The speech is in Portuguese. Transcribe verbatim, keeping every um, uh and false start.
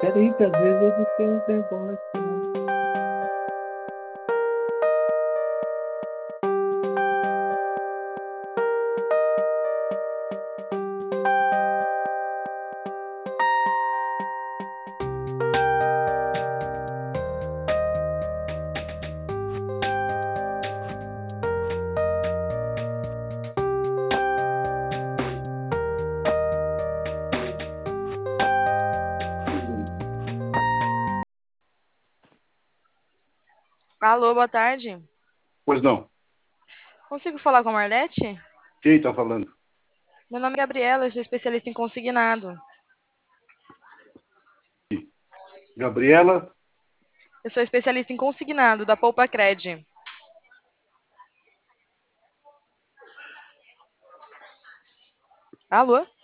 Peraí, que às vezes eu tenho um tempão aqui, né? Alô, boa tarde. Pois não. Consigo falar com a Marlete? Quem tá falando? Meu nome é Gabriela, eu sou especialista em consignado. Gabriela? Eu sou especialista em consignado da Poupa Cred. Alô?